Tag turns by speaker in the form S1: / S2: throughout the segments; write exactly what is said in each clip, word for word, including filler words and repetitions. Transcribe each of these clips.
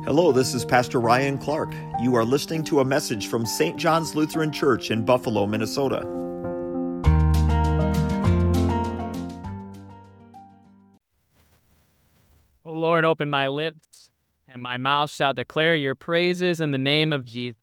S1: Hello, this is Pastor Ryan Clark. You are listening to a message from Saint John's Lutheran Church in Buffalo, Minnesota.
S2: O Lord, open my lips, and my mouth shall declare your praises in the name of Jesus.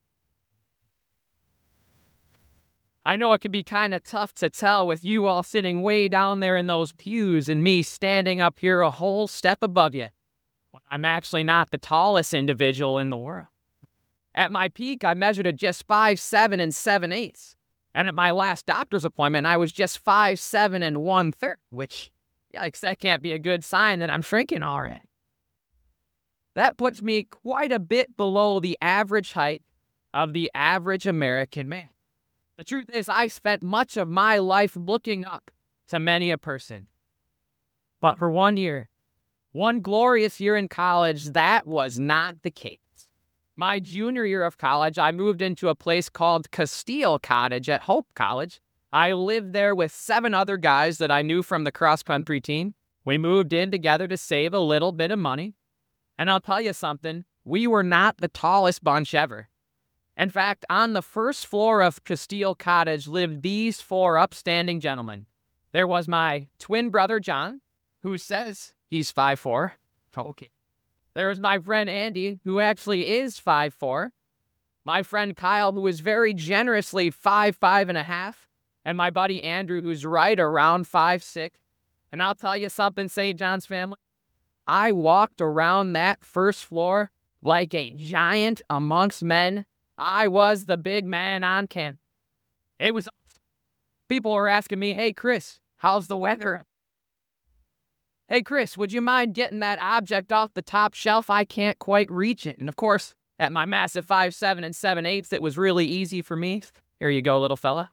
S2: I know it can be kind of tough to tell with you all sitting way down there in those pews and me standing up here a whole step above you. I'm actually not the tallest individual in the world. At my peak, I measured at just five seven and seven eighths. And at my last doctor's appointment, I was just five seven and one third, which, yikes, that can't be a good sign that I'm shrinking already. That puts me quite a bit below the average height of the average American man. The truth is, I spent much of my life looking up to many a person. But for one year, one glorious year in college, that was not the case. My junior year of college, I moved into a place called Castile Cottage at Hope College. I lived there with seven other guys that I knew from the cross-country team. We moved in together to save a little bit of money. And I'll tell you something, we were not the tallest bunch ever. In fact, on the first floor of Castile Cottage lived these four upstanding gentlemen. There was my twin brother, John, who says he's five foot four. Okay. There's my friend Andy, who actually is five foot four. My friend Kyle, who is very generously five five and a half. And my buddy Andrew, who's right around five six. And I'll tell you something, Saint John's family. I walked around that first floor like a giant amongst men. I was the big man on campus. It was awesome. People were asking me, hey, Chris, how's the weather? Hey, Chris, would you mind getting that object off the top shelf? I can't quite reach it. And of course, at my massive five seven and seven eighths, it was really easy for me. Here you go, little fella.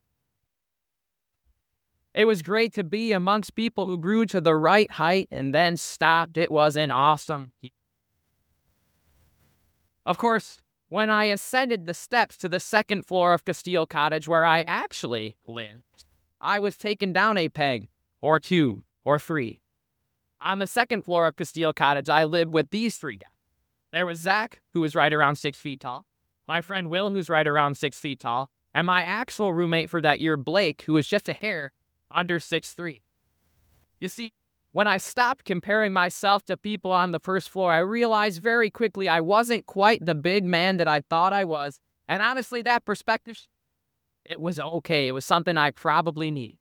S2: It was great to be amongst people who grew to the right height and then stopped. It was an awesome. Of course, when I ascended the steps to the second floor of Castile Cottage, where I actually lived, I was taken down a peg, or two, or three. On the second floor of Castile Cottage, I lived with these three guys. There was Zach, who was right around six feet tall, my friend Will, who's right around six feet tall, and my actual roommate for that year, Blake, who was just a hair under six three. You see, when I stopped comparing myself to people on the first floor, I realized very quickly I wasn't quite the big man that I thought I was. And honestly, that perspective, it was okay. It was something I probably needed.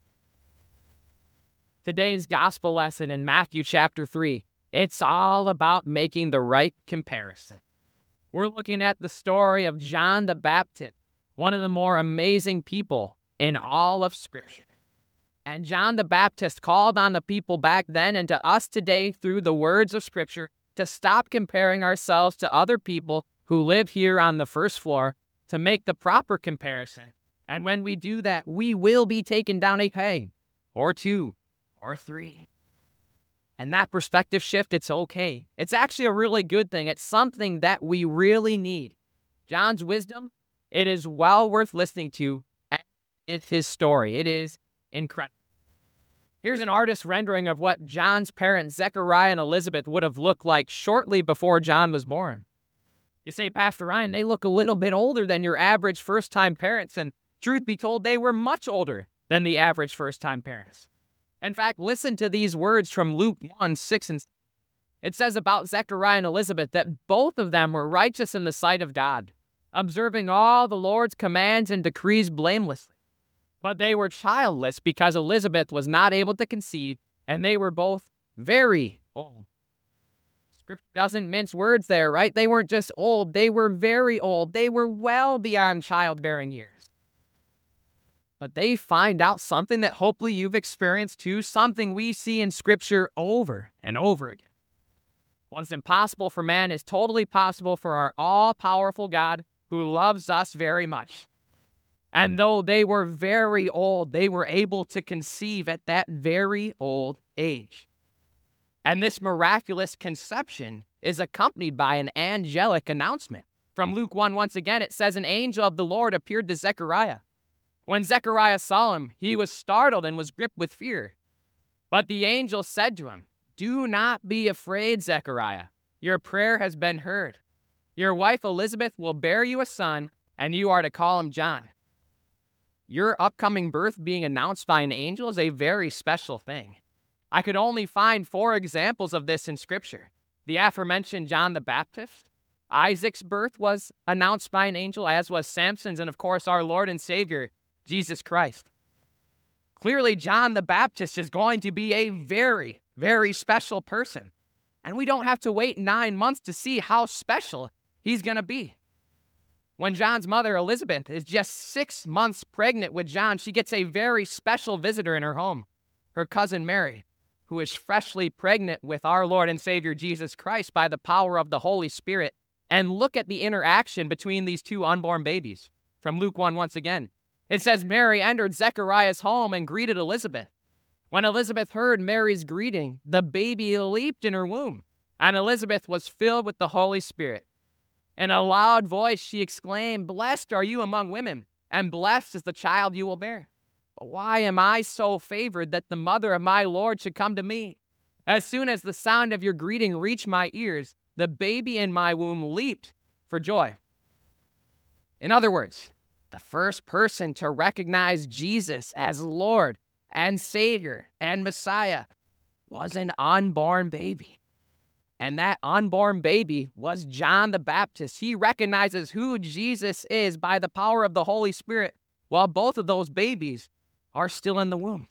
S2: Today's gospel lesson in Matthew chapter three, it's all about making the right comparison. We're looking at the story of John the Baptist, one of the more amazing people in all of Scripture. And John the Baptist called on the people back then and to us today through the words of Scripture to stop comparing ourselves to other people who live here on the first floor, to make the proper comparison. And when we do that, we will be taken down a peg, or two, or three. And that perspective shift, it's okay. It's actually a really good thing. It's something that we really need. John's wisdom, it is well worth listening to. And it's his story. It is incredible. Here's an artist's rendering of what John's parents, Zechariah and Elizabeth, would have looked like shortly before John was born. You say, Pastor Ryan, they look a little bit older than your average first-time parents, and truth be told, they were much older than the average first-time parents. In fact, listen to these words from Luke one, six and seven. It says about Zechariah and Elizabeth that both of them were righteous in the sight of God, observing all the Lord's commands and decrees blamelessly. But they were childless because Elizabeth was not able to conceive, and they were both very old. Scripture doesn't mince words there, right? They weren't just old, they were very old. They were well beyond childbearing years. But they find out something that hopefully you've experienced too, something we see in Scripture over and over again. What's impossible for man is totally possible for our all-powerful God who loves us very much. And though they were very old, they were able to conceive at that very old age. And this miraculous conception is accompanied by an angelic announcement. From Luke one, once again, it says, an angel of the Lord appeared to Zechariah. When Zechariah saw him, he was startled and was gripped with fear. But the angel said to him, do not be afraid, Zechariah, Your prayer has been heard. Your wife Elizabeth will bear you a son, and you are to call him John. Your upcoming birth being announced by an angel is a very special thing. I could only find four examples of this in Scripture. The aforementioned John the Baptist. Isaac's birth was announced by an angel, as was Samson's, and of course our Lord and Savior, Jesus Christ. Clearly, John the Baptist is going to be a very, very special person. And we don't have to wait nine months to see how special he's going to be. When John's mother, Elizabeth, is just six months pregnant with John, she gets a very special visitor in her home, her cousin Mary, who is freshly pregnant with our Lord and Savior Jesus Christ by the power of the Holy Spirit. And look at the interaction between these two unborn babies. From Luke one once again. It says, Mary entered Zechariah's home and greeted Elizabeth. When Elizabeth heard Mary's greeting, the baby leaped in her womb, and Elizabeth was filled with the Holy Spirit. In a loud voice, she exclaimed, Blessed are you among women, and blessed is the child you will bear. But why am I so favored that the mother of my Lord should come to me? As soon as the sound of your greeting reached my ears, the baby in my womb leaped for joy. In other words, the first person to recognize Jesus as Lord and Savior and Messiah was an unborn baby. And that unborn baby was John the Baptist. He recognizes who Jesus is by the power of the Holy Spirit, while both of those babies are still in the womb.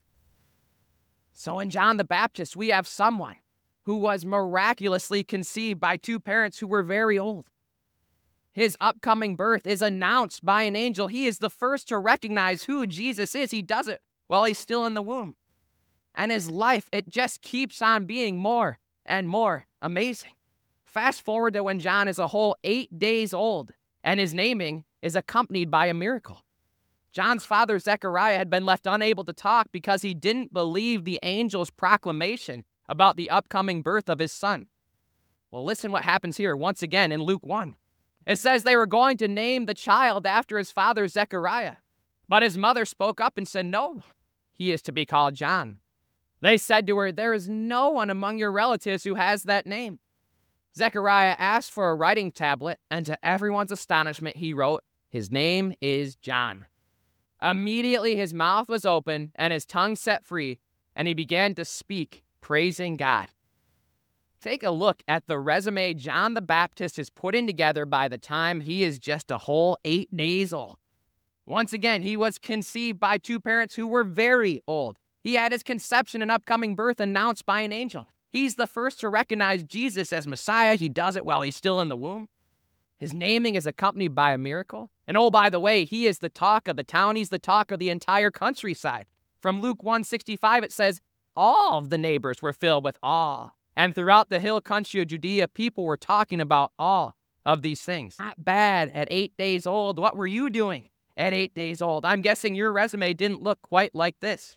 S2: So in John the Baptist, we have someone who was miraculously conceived by two parents who were very old. His upcoming birth is announced by an angel. He is the first to recognize who Jesus is. He does it while he's still in the womb. And his life, it just keeps on being more and more amazing. Fast forward to when John is a whole eight days old, and his naming is accompanied by a miracle. John's father, Zechariah, had been left unable to talk because he didn't believe the angel's proclamation about the upcoming birth of his son. Well, listen what happens here once again in Luke one. It says they were going to name the child after his father, Zechariah. But his mother spoke up and said, No, he is to be called John. They said to her, There is no one among your relatives who has that name. Zechariah asked for a writing tablet, and to everyone's astonishment, he wrote, His name is John. Immediately his mouth was open and his tongue set free, and he began to speak, praising God. Take a look at the resume John the Baptist is putting together by the time he is just a whole eight days old. Once again, he was conceived by two parents who were very old. He had his conception and upcoming birth announced by an angel. He's the first to recognize Jesus as Messiah. He does it while he's still in the womb. His naming is accompanied by a miracle. And oh, by the way, he is the talk of the town. He's the talk of the entire countryside. From Luke one sixty-five, it says, All of the neighbors were filled with awe. And throughout the hill country of Judea, people were talking about all of these things. Not bad at eight days old. What were you doing at eight days old? I'm guessing your resume didn't look quite like this.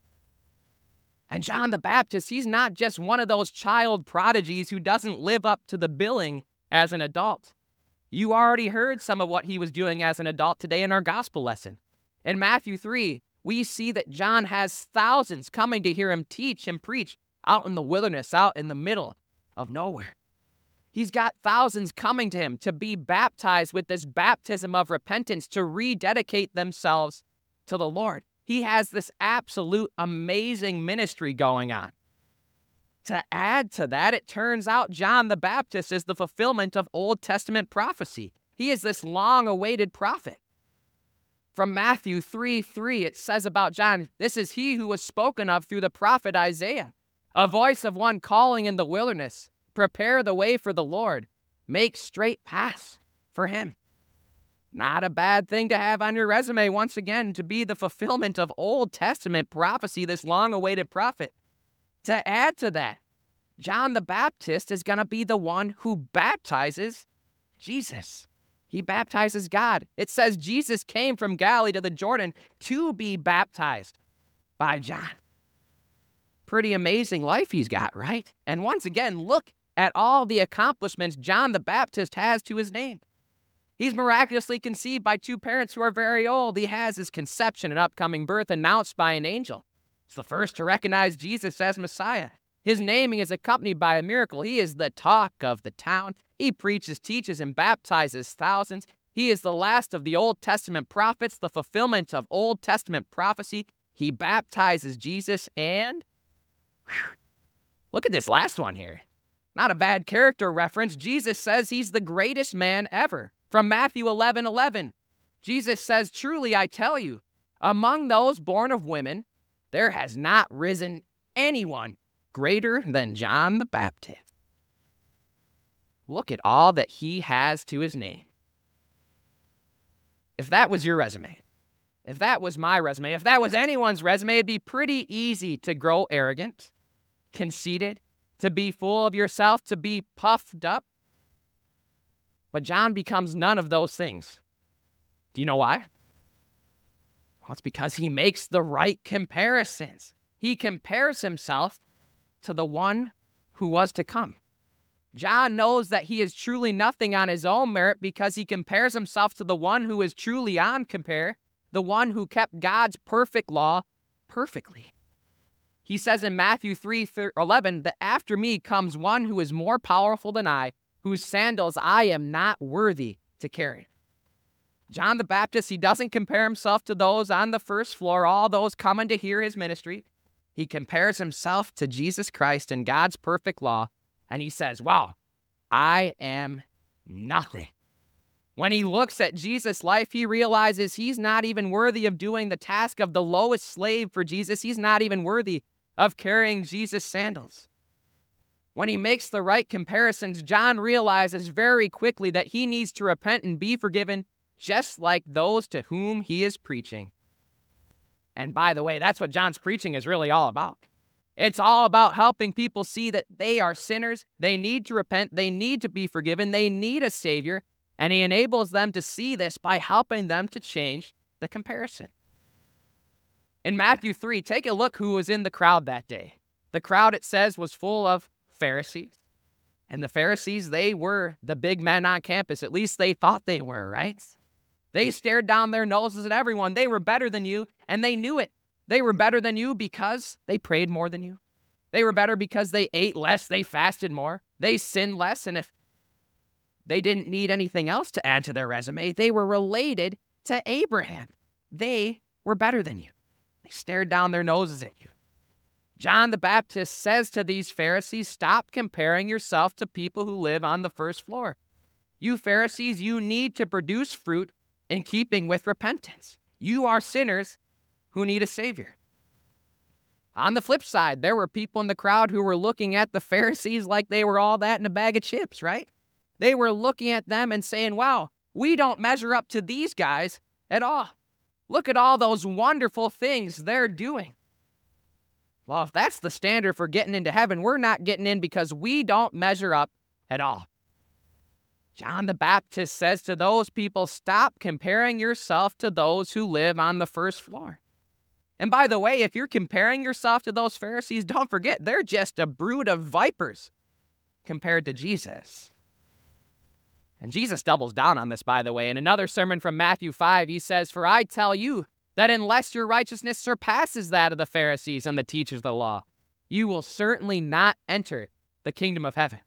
S2: And John the Baptist, he's not just one of those child prodigies who doesn't live up to the billing as an adult. You already heard some of what he was doing as an adult today in our gospel lesson. In Matthew three, we see that John has thousands coming to hear him teach and preach out in the wilderness, out in the middle of nowhere. He's got thousands coming to him to be baptized with this baptism of repentance, to rededicate themselves to the Lord. He has this absolute amazing ministry going on. To add to that, it turns out John the Baptist is the fulfillment of Old Testament prophecy. He is this long-awaited prophet. From Matthew three three, it says about John, This is he who was spoken of through the prophet Isaiah. A voice of one calling in the wilderness, Prepare the way for the Lord, make straight paths for him. Not a bad thing to have on your resume, once again, to be the fulfillment of Old Testament prophecy, this long-awaited prophet. To add to that, John the Baptist is going to be the one who baptizes Jesus. He baptizes God. It says Jesus came from Galilee to the Jordan to be baptized by John. Pretty amazing life he's got, right? And once again, look at all the accomplishments John the Baptist has to his name. He's miraculously conceived by two parents who are very old. He has his conception and upcoming birth announced by an angel. He's the first to recognize Jesus as Messiah. His naming is accompanied by a miracle. He is the talk of the town. He preaches, teaches, and baptizes thousands. He is the last of the Old Testament prophets, the fulfillment of Old Testament prophecy. He baptizes Jesus, and whew, look at this last one here. Not a bad character reference. Jesus says he's the greatest man ever. From Matthew eleven eleven, Jesus says, "Truly I tell you, among those born of women, there has not risen anyone greater than John the Baptist." Look at all that he has to his name. If that was your resume, if that was my resume, if that was anyone's resume, it'd be pretty easy to grow arrogant, conceited, to be full of yourself, to be puffed up. But John becomes none of those things. Do you know why? Well, it's because he makes the right comparisons. He compares himself to the one who was to come. John knows that he is truly nothing on his own merit because he compares himself to the one who is truly on compare, the one who kept God's perfect law perfectly. He says in Matthew three eleven that after me comes one who is more powerful than I, whose sandals I am not worthy to carry. John the Baptist, he doesn't compare himself to those on the first floor, all those coming to hear his ministry. He compares himself to Jesus Christ and God's perfect law, and he says, wow, I am nothing. When he looks at Jesus' life, he realizes he's not even worthy of doing the task of the lowest slave for Jesus. He's not even worthy of carrying Jesus' sandals. When he makes the right comparisons, John realizes very quickly that he needs to repent and be forgiven, just like those to whom he is preaching. And by the way, that's what John's preaching is really all about. It's all about helping people see that they are sinners, they need to repent, they need to be forgiven, they need a Savior, and he enables them to see this by helping them to change the comparison. In Matthew three, take a look who was in the crowd that day. The crowd, it says, was full of Pharisees. And the Pharisees, they were the big men on campus. At least they thought they were, right? They stared down their noses at everyone. They were better than you, and they knew it. They were better than you because they prayed more than you. They were better because they ate less, they fasted more, they sinned less, and if they didn't need anything else to add to their resume, they were related to Abraham. They were better than you. They stared down their noses at you. John the Baptist says to these Pharisees, stop comparing yourself to people who live on the first floor. You Pharisees, you need to produce fruit in keeping with repentance. You are sinners who need a Savior. On the flip side, there were people in the crowd who were looking at the Pharisees like they were all that in a bag of chips, right? They were looking at them and saying, wow, we don't measure up to these guys at all. Look at all those wonderful things they're doing. Well, if that's the standard for getting into heaven, we're not getting in because we don't measure up at all. John the Baptist says to those people, stop comparing yourself to those who live on the first floor. And by the way, if you're comparing yourself to those Pharisees, don't forget, they're just a brood of vipers compared to Jesus. And Jesus doubles down on this, by the way. In another sermon from Matthew five, he says, for I tell you that unless your righteousness surpasses that of the Pharisees and the teachers of the law, you will certainly not enter the kingdom of heaven.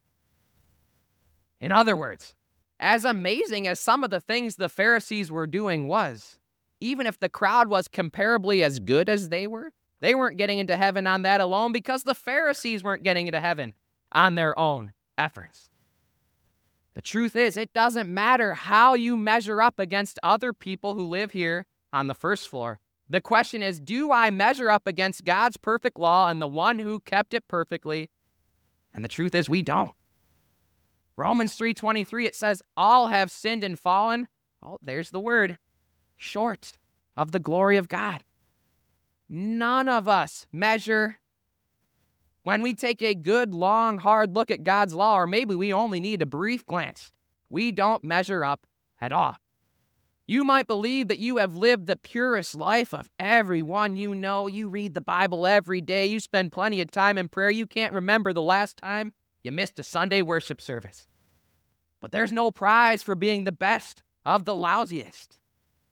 S2: In other words, as amazing as some of the things the Pharisees were doing was, even if the crowd was comparably as good as they were, they weren't getting into heaven on that alone because the Pharisees weren't getting into heaven on their own efforts. The truth is, it doesn't matter how you measure up against other people who live here on the first floor. The question is, do I measure up against God's perfect law and the one who kept it perfectly? And the truth is, we don't. Romans three twenty-three, it says, all have sinned and fallen, oh, there's the word, short of the glory of God. None of us measure. When we take a good, long, hard look at God's law, or maybe we only need a brief glance, we don't measure up at all. You might believe that you have lived the purest life of everyone you know. You read the Bible every day. You spend plenty of time in prayer. You can't remember the last time you missed a Sunday worship service. But there's no prize for being the best of the lousiest.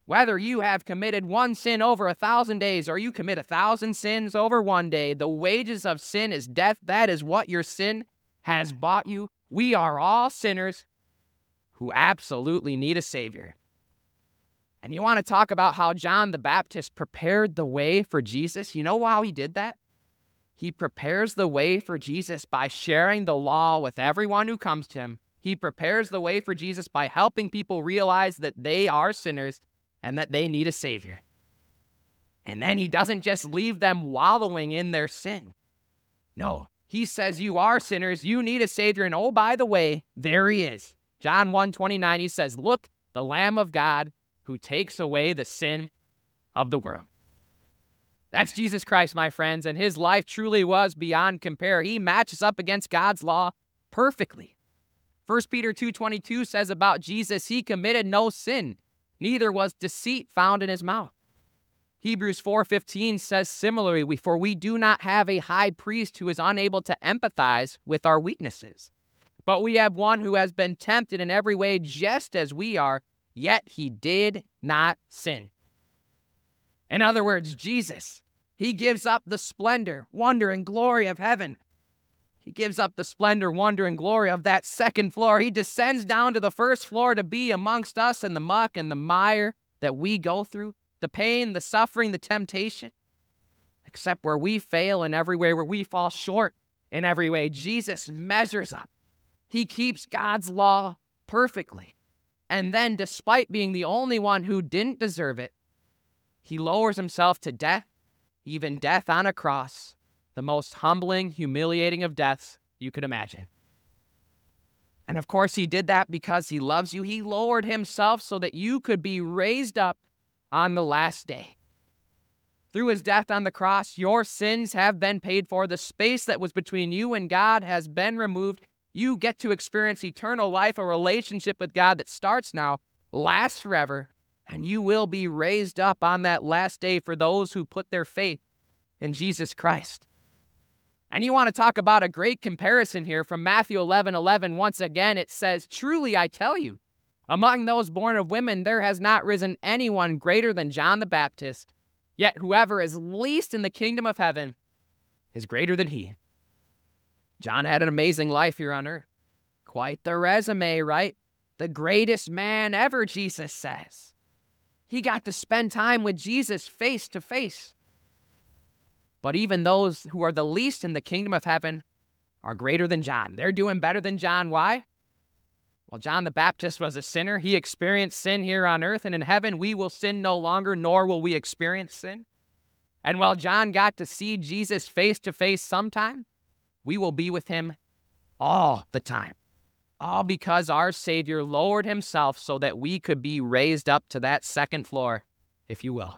S2: Whether you have committed one sin over a thousand days or you commit a thousand sins over one day, the wages of sin is death. That is what your sin has bought you. We are all sinners who absolutely need a Savior. And you want to talk about how John the Baptist prepared the way for Jesus? You know how he did that? He prepares the way for Jesus by sharing the law with everyone who comes to him. He prepares the way for Jesus by helping people realize that they are sinners and that they need a Savior. And then he doesn't just leave them wallowing in their sin. No, he says, you are sinners, you need a Savior, and oh, by the way, there he is. John one twenty-nine, he says, look, the Lamb of God who takes away the sin of the world. That's Jesus Christ, my friends, and his life truly was beyond compare. He matches up against God's law perfectly. First Peter two twenty-two says about Jesus, he committed no sin, neither was deceit found in his mouth. Hebrews four fifteen says similarly, for we do not have a high priest who is unable to empathize with our weaknesses, but we have one who has been tempted in every way just as we are, yet he did not sin. In other words, Jesus, he gives up the splendor, wonder, and glory of heaven. He gives up the splendor, wonder, and glory of that second floor. He descends down to the first floor to be amongst us in the muck and the mire that we go through, the pain, the suffering, the temptation. Except where we fail and everywhere where we fall short in every way, Jesus measures up. He keeps God's law perfectly. And then, despite being the only one who didn't deserve it, he lowers himself to death, even death on a cross, the most humbling, humiliating of deaths you could imagine. And of course, he did that because he loves you. He lowered himself so that you could be raised up on the last day. Through his death on the cross, your sins have been paid for. The space that was between you and God has been removed. You get to experience eternal life, a relationship with God that starts now, lasts forever, and you will be raised up on that last day for those who put their faith in Jesus Christ. And you want to talk about a great comparison here from Matthew eleven eleven. Once again, it says, truly I tell you, among those born of women, there has not risen anyone greater than John the Baptist. Yet whoever is least in the kingdom of heaven is greater than he. John had an amazing life here on earth. Quite the resume, right? The greatest man ever, Jesus says. He got to spend time with Jesus face to face. But even those who are the least in the kingdom of heaven are greater than John. They're doing better than John. Why? Well, John the Baptist was a sinner. He experienced sin here on earth, and in heaven we will sin no longer, nor will we experience sin. And while John got to see Jesus face to face sometime, we will be with him all the time. All because our Savior lowered himself so that we could be raised up to that second floor, if you will.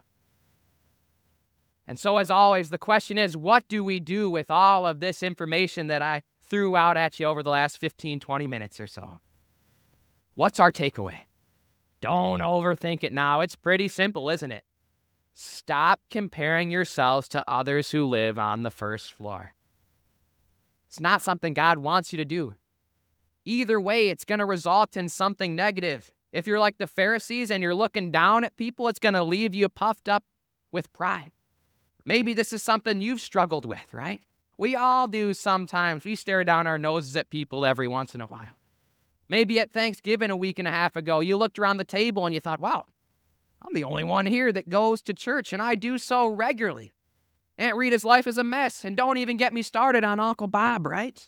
S2: And so, as always, the question is, what do we do with all of this information that I threw out at you over the last fifteen, twenty minutes or so? What's our takeaway? Don't overthink it now. It's pretty simple, isn't it? Stop comparing yourselves to others who live on the first floor. It's not something God wants you to do. Either way, it's going to result in something negative. If you're like the Pharisees and you're looking down at people, it's going to leave you puffed up with pride. Maybe this is something you've struggled with, right? We all do sometimes. We stare down our noses at people every once in a while. Maybe at Thanksgiving a week and a half ago, you looked around the table and you thought, wow, I'm the only one here that goes to church, and I do so regularly. Aunt Rita's life is a mess, and don't even get me started on Uncle Bob, right?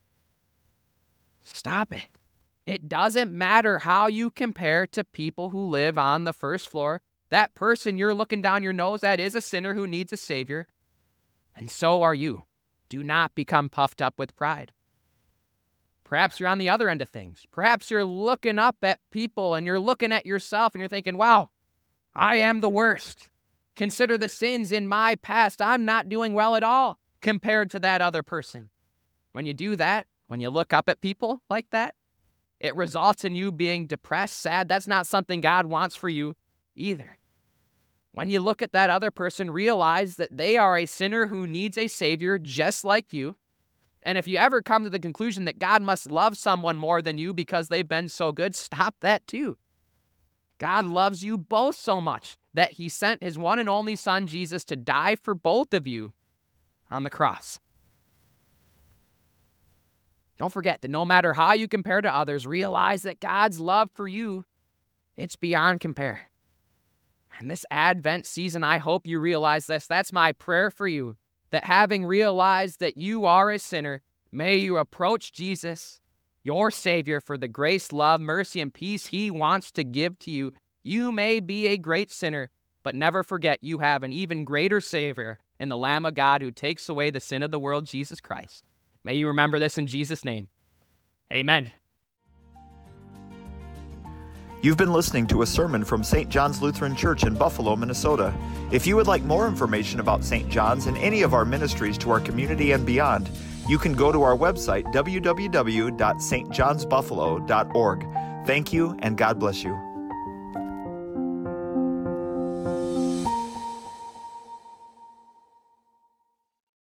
S2: Stop it. It doesn't matter how you compare to people who live on the first floor. That person you're looking down your nose at is a sinner who needs a Savior, and so are you. Do not become puffed up with pride. Perhaps you're on the other end of things. Perhaps you're looking up at people and you're looking at yourself and you're thinking, wow, I am the worst. Consider the sins in my past. I'm not doing well at all compared to that other person. When you do that, when you look up at people like that, it results in you being depressed, sad. That's not something God wants for you either. When you look at that other person, realize that they are a sinner who needs a Savior just like you. And if you ever come to the conclusion that God must love someone more than you because they've been so good, stop that too. God loves you both so much that he sent his one and only son, Jesus, to die for both of you on the cross. Don't forget that no matter how you compare to others, realize that God's love for you, it's beyond compare. And this Advent season, I hope you realize this. That's my prayer for you, that having realized that you are a sinner, may you approach Jesus, your Savior, for the grace, love, mercy, and peace he wants to give to you. You may be a great sinner, but never forget you have an even greater Savior in the Lamb of God who takes away the sin of the world, Jesus Christ. May you remember this in Jesus' name. Amen.
S1: You've been listening to a sermon from Saint John's Lutheran Church in Buffalo, Minnesota. If you would like more information about Saint John's and any of our ministries to our community and beyond, you can go to our website, w w w dot s t johns buffalo dot org. Thank you, and God bless you.